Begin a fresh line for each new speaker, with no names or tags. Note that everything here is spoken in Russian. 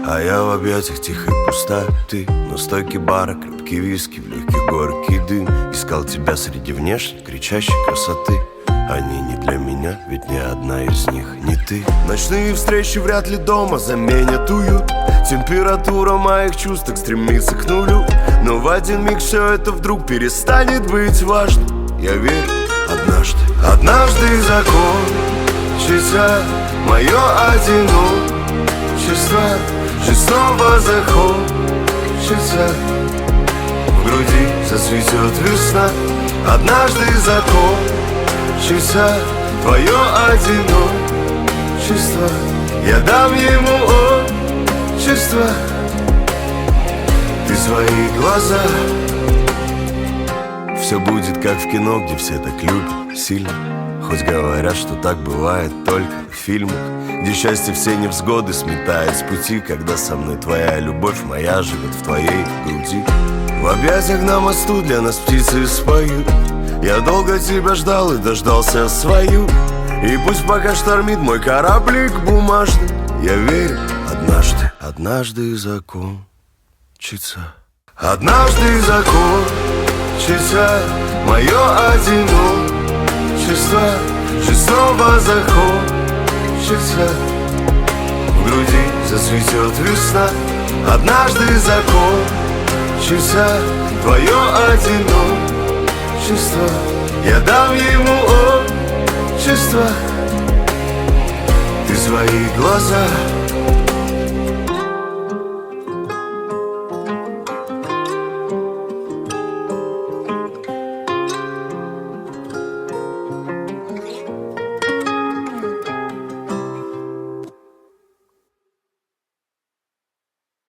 А я в объятиях тихой пустоты. На стойке бара крепкий виски, в легкий горький дым. Искал тебя среди внешней кричащей красоты. Они не для меня, ведь ни одна из них не ты. Ночные встречи вряд ли дома заменят уют. Температура моих чувств так стремится к нулю. Но в один миг все это вдруг перестанет быть важным. Я верю, однажды закончится мое одиночество. Жизнь снова захочется, в груди зацветет весна. Однажды закончится твое одиночество. Я дам ему отчество. Ты свои глаза. Все будет как в кино, где все так любят сильно. Хоть говорят, что так бывает только в фильмах, где счастье все невзгоды сметает с пути. Когда со мной твоя любовь моя живет в твоей груди. В объятиях на мосту для нас птицы споют. Я долго тебя ждал и дождался свою. И пусть пока штормит мой кораблик бумажный, я верю, однажды закончится. Однажды закончится мое одиночество. Жизнь снова захочется, в груди зацветет весна. Однажды закончится твое одиночество. Я дам ему отчество. Ты свои глаза.